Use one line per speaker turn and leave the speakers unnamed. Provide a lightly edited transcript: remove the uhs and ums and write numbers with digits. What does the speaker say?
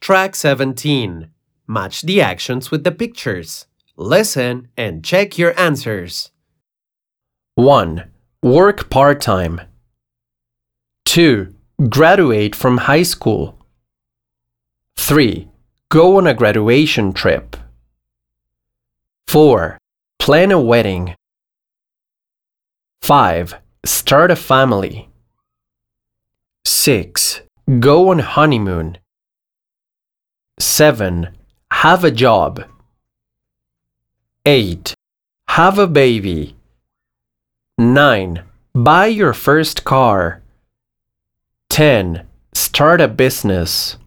Track 17. Match the actions with the pictures. Listen and check your answers. 1. Work part-time. 2. Graduate from high school. 3. Go on a graduation trip. 4. Plan a wedding. 5. Start a family. 6. Go on honeymoon. 7. Have a job. 8. Have a baby. 9. Buy your first car. 10. Start a business.